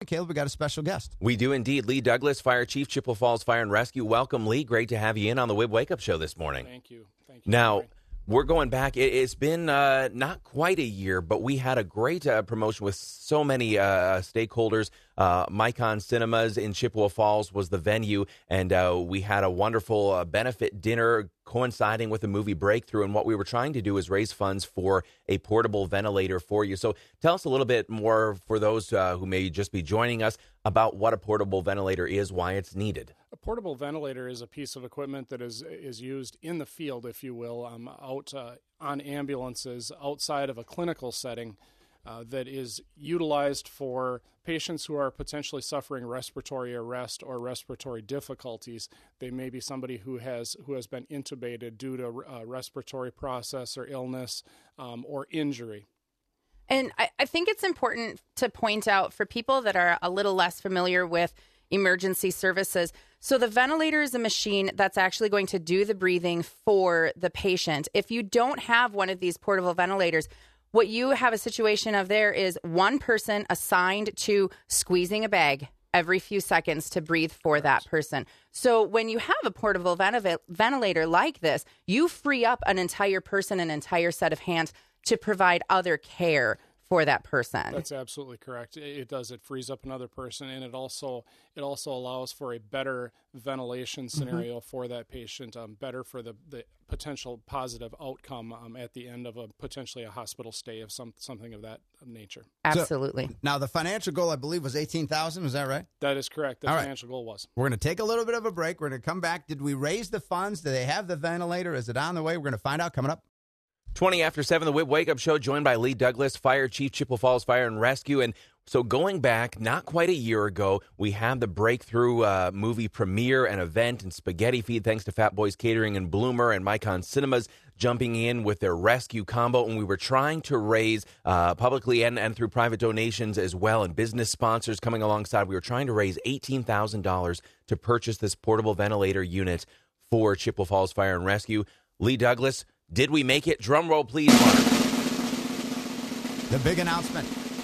Caleb, we got a special guest. We do indeed. Lee Douglas, Fire Chief, Chippewa Falls Fire and Rescue. Welcome, Lee. Great to have you in on the WIB Wake Up Show this morning. Thank you. Now, we're going back. It's been not quite a year, but we had a great promotion with so many stakeholders. Micon Cinemas in Chippewa Falls was the venue, and we had a wonderful benefit dinner coinciding with the movie Breakthrough. And what we were trying to do is raise funds for a portable ventilator for you. So tell us a little bit more for those who may just be joining us about what a portable ventilator is, why it's needed. A portable ventilator is a piece of equipment that is used in the field, if you will, out on ambulances outside of a clinical setting that is utilized for patients who are potentially suffering respiratory arrest or respiratory difficulties. They may be somebody who has been intubated due to a respiratory process or illness or injury. And I think it's important to point out for people that are a little less familiar with emergency services. So the ventilator is a machine that's actually going to do the breathing for the patient. If you don't have one of these portable ventilators, what you have a situation of there is one person assigned to squeezing a bag every few seconds to breathe for that person. So when you have a portable ventilator like this, you free up an entire person, an entire set of hands to provide other care for that person. That's absolutely correct. It does. It frees up another person, and it also allows for a better ventilation scenario for that patient, better for the potential positive outcome at the end of potentially a hospital stay of something of that nature. Absolutely. So, now, the financial goal, I believe, was $18,000. Is that right? That is correct. The financial goal was. We're going to take a little bit of a break. We're going to come back. Did we raise the funds? Do they have the ventilator? Is it on the way? We're going to find out coming up. 20 after 7, the WIB Wake Up Show, joined by Lee Douglas, Fire Chief, Chippewa Falls Fire and Rescue. And so going back not quite a year ago, we had the Breakthrough movie premiere and event and spaghetti feed, thanks to Fat Boys Catering and Bloomer and Micon Cinemas jumping in with their rescue combo. And we were trying to raise publicly and through private donations as well, and business sponsors coming alongside. We were trying to raise $18,000 to purchase this portable ventilator unit for Chippewa Falls Fire and Rescue. Lee Douglas, did we make it? Drum roll, please, Mark. The big announcement.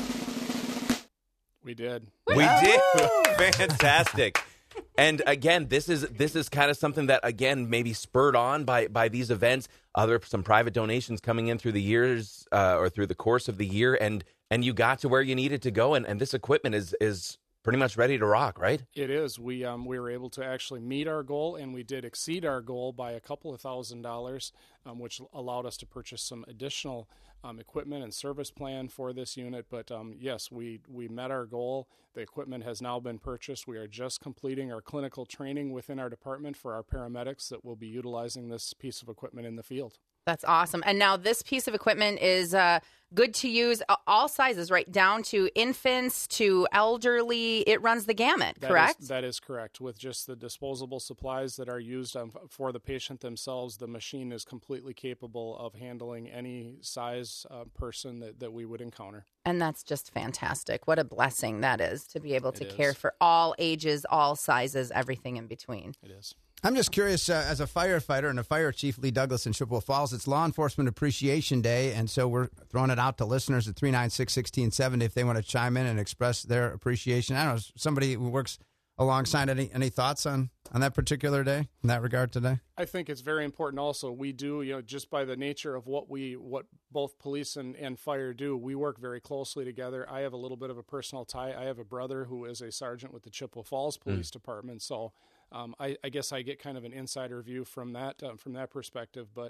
We did. We did. Fantastic. And again, this is kind of something that, again, maybe spurred on by these events, some private donations coming in through the years or through the course of the year, and you got to where you needed to go, and this equipment is pretty much ready to rock, right? It is. We were able to actually meet our goal, and we did exceed our goal by a couple of $1,000s, which allowed us to purchase some additional equipment and service plan for this unit. But yes, we met our goal. The equipment has now been purchased. We are just completing our clinical training within our department for our paramedics that will be utilizing this piece of equipment in the field. That's awesome. And now this piece of equipment is good to use all sizes, right down to infants to elderly. It runs the gamut, correct? That is correct. With just the disposable supplies that are used for the patient themselves, the machine is completely capable of handling any size person that we would encounter. And that's just fantastic. What a blessing that is to be able to care for all ages, all sizes, everything in between. It is. I'm just curious, as a firefighter and a fire chief, Lee Douglas in Chippewa Falls, it's Law Enforcement Appreciation Day, and so we're throwing it out to listeners at 396-1670 if they want to chime in and express their appreciation. I don't know, somebody who works alongside, any thoughts on that particular day in that regard today? I think it's very important also. We do, just by the nature of what both police and fire do, we work very closely together. I have a little bit of a personal tie. I have a brother who is a sergeant with the Chippewa Falls Police Department, so I guess I get kind of an insider view from that perspective. But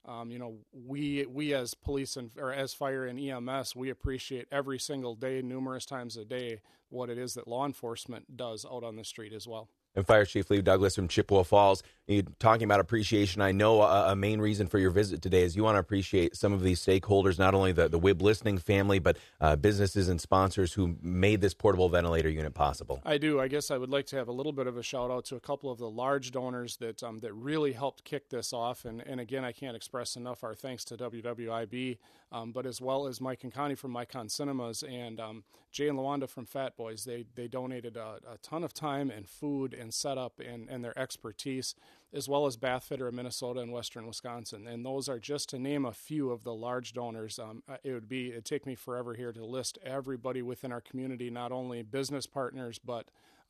we as police or as fire and EMS, we appreciate every single day, numerous times a day, what it is that law enforcement does out on the street as well. And Fire Chief Lee Douglas from Chippewa Falls, you're talking about appreciation. I know a main reason for your visit today is you want to appreciate some of these stakeholders, not only the WIB listening family, but businesses and sponsors who made this portable ventilator unit possible. I do. I guess I would like to have a little bit of a shout out to a couple of the large donors that really helped kick this off. And again, I can't express enough our thanks to WWIB, but as well as Mike and Connie from Micon Cinemas and Jay and Lawanda from Fat Boys. They donated a ton of time and food and setup and their expertise, as well as Bathfitter of Minnesota and Western Wisconsin. And those are just to name a few of the large donors. It'd take me forever here to list everybody within our community, not only business partners, but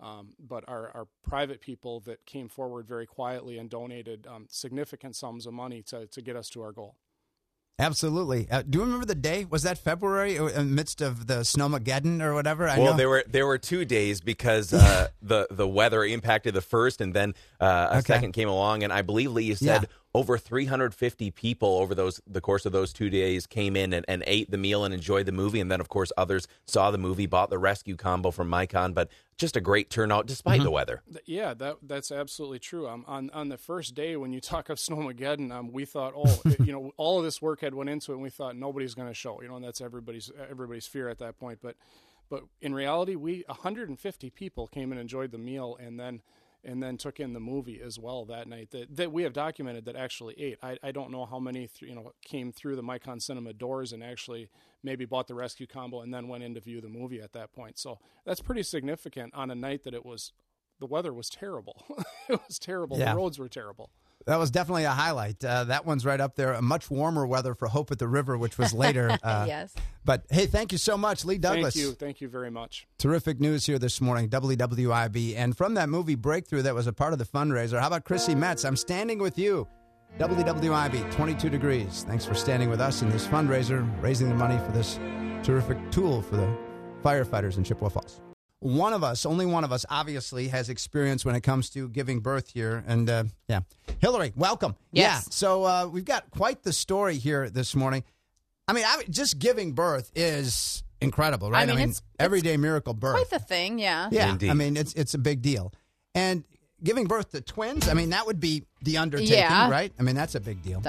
our private people that came forward very quietly and donated significant sums of money to get us to our goal. Absolutely. Do you remember the day? Was that February in the midst of the Snowmageddon or whatever? Well, there were 2 days because the weather impacted the first, and then a second came along, and I believe Lee said over 350 people over the course of those 2 days came in and ate the meal and enjoyed the movie, and then of course others saw the movie, bought the rescue combo from Micon, but just a great turnout despite the weather. Yeah, that's absolutely true. On the first day when you talk of Snowmageddon, we thought, all of this work had went into it, and we thought nobody's going to show, and that's everybody's fear at that point. But in reality, 150 people came and enjoyed the meal, and then took in the movie as well that night that we have documented that actually ate. I don't know how many came through the Micon Cinema doors and actually maybe bought the rescue combo and then went in to view the movie at that point. So that's pretty significant on a night that the weather was terrible. It was terrible. Yeah. The roads were terrible. That was definitely a highlight. That one's right up there. A much warmer weather for Hope at the River, which was later. Yes. But, hey, thank you so much, Lee Douglas. Thank you very much. Terrific news here this morning, WWIB. And from that movie Breakthrough that was a part of the fundraiser, how about Chrissy Metz? I'm standing with you. WWIB, 22 degrees. Thanks for standing with us in this fundraiser, raising the money for this terrific tool for the firefighters in Chippewa Falls. Only one of us, obviously, has experience when it comes to giving birth here. And, Hillary, welcome. Yes. Yeah, so we've got quite the story here this morning. I mean, just giving birth is incredible, right? I mean it's everyday miracle birth. Quite the thing, yeah. Yeah, indeed. I mean, it's a big deal. And giving birth to twins, I mean, that would be the undertaking, right? I mean, that's a big deal.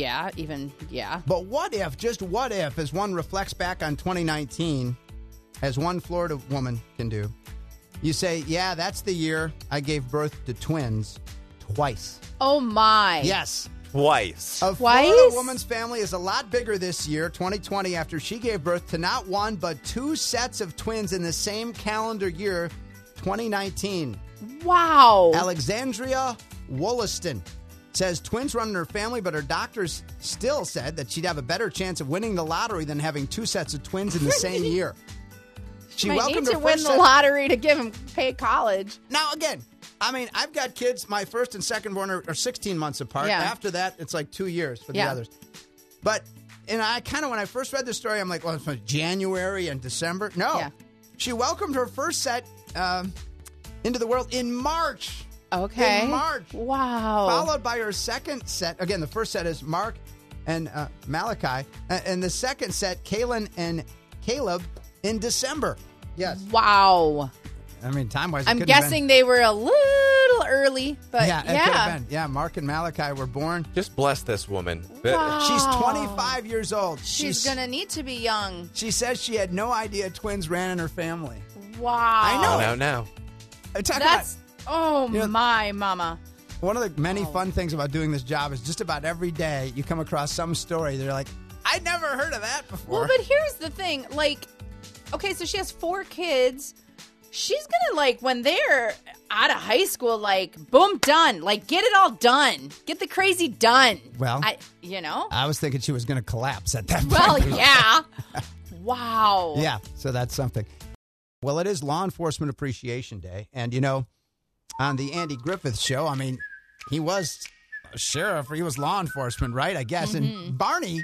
But what if, as one reflects back on 2019, as one Florida woman can do, you say, yeah, that's the year I gave birth to twins twice. Oh, my. Yes. Twice. A Florida woman's family is a lot bigger this year, 2020, after she gave birth to not one, but two sets of twins in the same calendar year, 2019. Wow. Alexandria Wollaston says twins run in her family, but her doctors still said that she'd have a better chance of winning the lottery than having two sets of twins in the same year. She welcomed her win the lottery to pay college. Now, again, I mean, I've got kids. My first and second born are 16 months apart. Yeah. After that, it's like 2 years for the others. But, and I kind of, when I first read the story, I'm like, well, it's January and December. No. Yeah. She welcomed her first set into the world in March. Okay. In March. Wow. Followed by her second set. Again, the first set is Mark and Malachi. And the second set, Kaylin and Caleb, in December. Yes. Wow. I mean, time-wise, I'm guessing they were a little early, but yeah. It could have been. Yeah, Mark and Malachi were born. Just bless this woman. Wow. She's 25 years old. She's going to need to be young. She says she had no idea twins ran in her family. Wow. I know. Now. My mama. One of the many fun things about doing this job is just about every day you come across some story. They're like, I'd never heard of that before. Well, but here's the thing. Like, okay, so she has 4 kids. She's going to, when they're out of high school, boom, done. Get it all done. Get the crazy done. Well, I was thinking she was going to collapse at that point. Well, yeah. Wow. Yeah, so that's something. Well, it is Law Enforcement Appreciation Day. And, on the Andy Griffith Show, I mean, he was a sheriff. He was law enforcement, right? I guess. Mm-hmm. And Barney.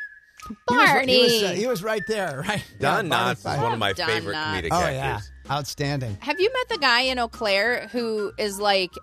He was right there, right? Don Knotts is one of my favorite comedic actors. Oh, yeah. Outstanding. Have you met the guy in Eau Claire who is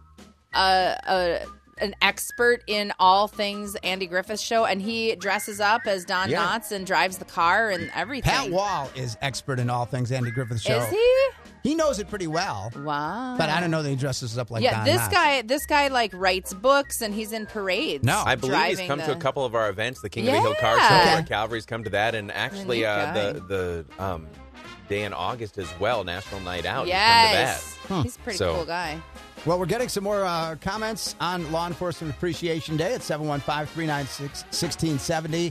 an expert in all things Andy Griffith Show, and he dresses up as Don Knotts and drives the car and everything? Pat Wall is expert in all things Andy Griffith Show. Is he? He knows it pretty well. Wow. But I don't know that he dresses up like Don Knotts. This guy writes books and he's in parades. No, I believe he's come to a couple of our events. The King of the Hill Car Show, where Calvary's come to that, and actually the day in August as well, National Night Out. Yes. He's come to that. He's a pretty cool guy. Well, we're getting some more comments on Law Enforcement Appreciation Day at 715-396-1670.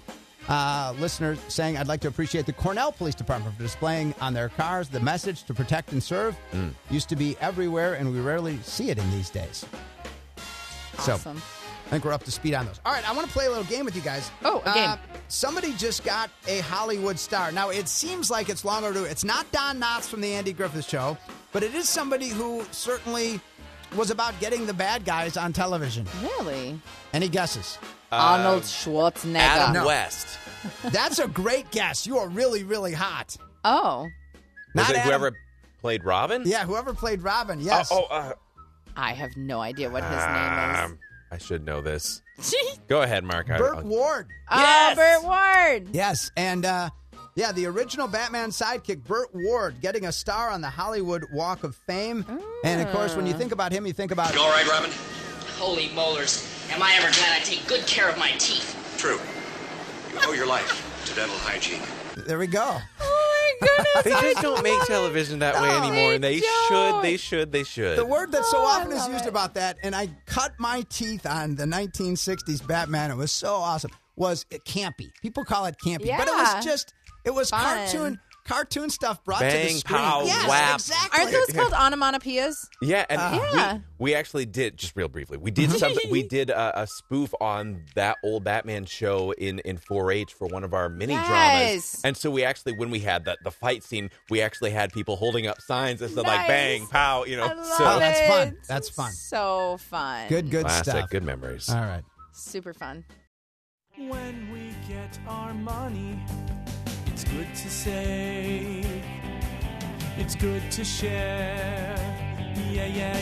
Listeners saying, I'd like to appreciate the Cornell Police Department for displaying on their cars the message to protect and serve. Used to be everywhere, and we rarely see it in these days. Awesome. So I think we're up to speed on those. All right, I want to play a little game with you guys. Oh, a game. Somebody just got a Hollywood star. Now, it seems like it's long overdue. It's not Don Knotts from the Andy Griffith Show, but it is somebody who certainly was about getting the bad guys on television. Really? Any guesses? Arnold Schwarzenegger. Adam West. That's a great guess. You are really, really hot. Oh. Was Not it Adam. whoever played Robin? Yeah, whoever played Robin, yes. I have no idea what his name I should know this. is. Go ahead, Mark. Burt Ward. Oh, Burt Ward. Yes, and the original Batman sidekick, Burt Ward, getting a star on the Hollywood Walk of Fame. And, of course, when you think about him, you think about... You all right, Robin? Holy molars. Am I ever glad I take good care of my teeth? True. You owe your life to dental hygiene. There we go. Oh, my goodness. They just don't make television that way anymore, and they should. The word that so often is love used it. about that, and I cut my teeth on the 1960s Batman, it was so awesome, was campy. People call it campy. But it Yeah. was just, it was Fun. cartoon stuff brought to the Bang, screen. pow, yes, whap. exactly. Aren't those called onomatopoeias? Yeah, and Yeah. we actually did, just real briefly, we did something. We did a spoof on that old Batman show in 4-H for one of our mini dramas. Yes. And so we actually, when we had the fight scene, we actually had people holding up signs that said Nice. like bang, pow, I love Oh, it. that's fun. That's fun. So fun. Good classic, stuff. good memories. All right. Super fun. When we get our money, it's good to save. It's good to share. Yeah, yeah,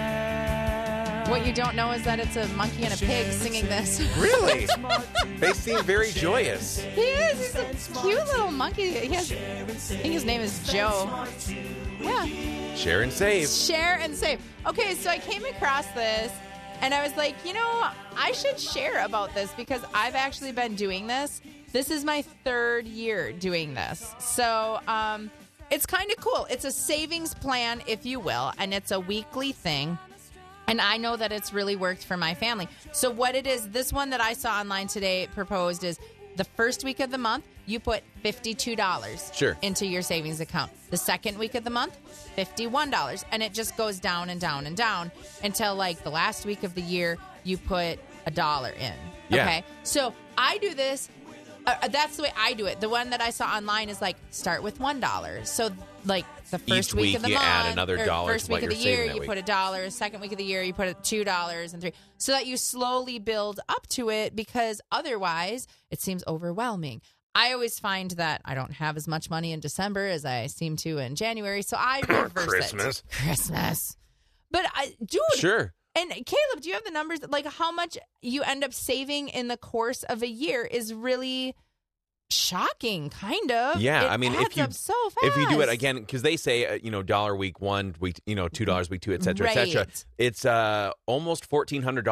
yeah. What you don't know is that it's a monkey and a pig singing this. Really? They seem very joyous. He is. He's a cute little monkey. He has, I think his name is Joe. Yeah. Share and save. Share and save. Okay, so I came across this and I was like, I should share about this because I've actually been doing this. This is my 3rd year doing this. So, it's kind of cool. It's a savings plan, if you will, and it's a weekly thing. And I know that it's really worked for my family. So what it is, this one that I saw online today proposed is the first week of the month, you put $52 into your savings account. The second week of the month, $51. And it just goes down and down and down until like the last week of the year, you put $1 in. Yeah. Okay. So I do this. That's the way I do it. The one that I saw online is like start with $1. So like the first Each week of the you month, add another or dollar first to what week of the you're saving year, that you week. put $1. Second week of the year, you put $2 and $3, so that you slowly build up to it. Because otherwise, it seems overwhelming. I always find that I don't have as much money in December as I seem to in January, so I reverse it. Christmas. But dude, Sure. And Caleb, do you have the numbers? Like how much you end up saving in the course of a year is really shocking, kind of. Yeah, It I mean, adds if you up so fast. if you do it again, because they say $1 week 1, week $2 week 2, et cetera, et cetera. Right. It's almost $1,400,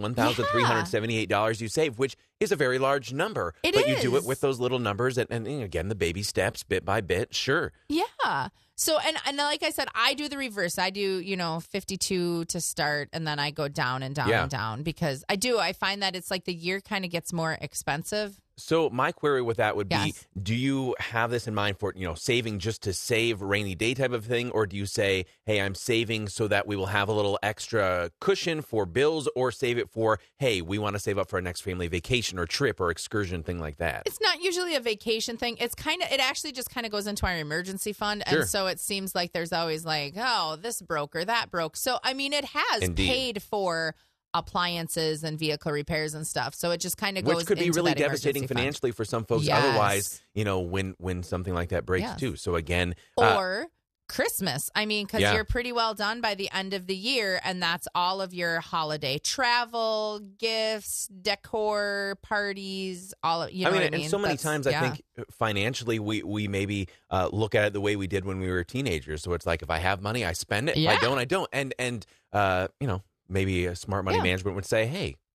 $1,378 you save, which is a very large number. It but you do it is. with those little numbers, and again, the baby steps, bit by bit. Sure. Yeah. So, and like I said, I do the reverse. I do, 52 to start, and then I go down and down and down because I find that it's like the year kind of gets more expensive. So my query with that would be, Yes. do you have this in mind for, saving just to save rainy day type of thing? Or do you say, hey, I'm saving so that we will have a little extra cushion for bills, or save it for, hey, we want to save up for our next family vacation or trip or excursion, thing like that? It's not usually a vacation thing. It actually just kind of goes into our emergency fund. Sure. And so it seems like there's always like, oh, this broke or that broke. So, I mean, it has Indeed. paid for appliances and vehicle repairs and stuff. So it just kind of goes Which could be into really that devastating emergency fund. financially for some folks. Yes. Otherwise, when something like that breaks Yes. too. So again, Or Christmas. I mean, because Yeah. you're pretty well done by the end of the year, and that's all of your holiday travel, gifts, decor, parties, all of what I mean. and so many That's- times yeah. I think financially we maybe look at it the way we did when we were teenagers. So it's like, if I have money, I spend it. If Yeah. I don't, I don't. And maybe a smart money Yeah. management would say, hey,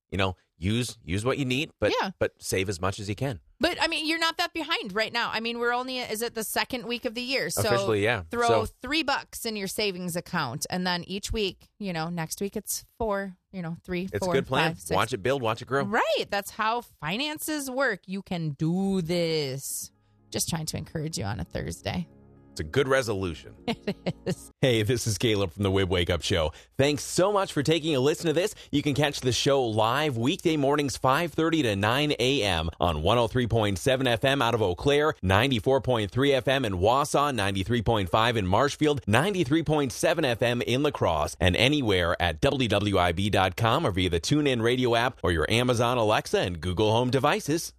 use what you need, but save as much as you can. But, I mean, you're not that behind right now. I mean, we're only, is it the second week of the year? So officially, yeah. Throw $3 in your savings account. And then each week, next week it's 4, 3, 4, It's a good plan. 5, 6. Watch it build, watch it grow. Right. That's how finances work. You can do this. Just trying to encourage you on a Thursday. It's a good resolution. It is. Hey, this is Caleb from the Wib Wake Up Show. Thanks so much for taking a listen to this. You can catch the show live weekday mornings 5:30 to 9 a.m. on 103.7 FM out of Eau Claire, 94.3 FM in Wausau, 93.5 in Marshfield, 93.7 FM in La Crosse, and anywhere at WWIB.com or via the TuneIn Radio app or your Amazon Alexa and Google Home devices.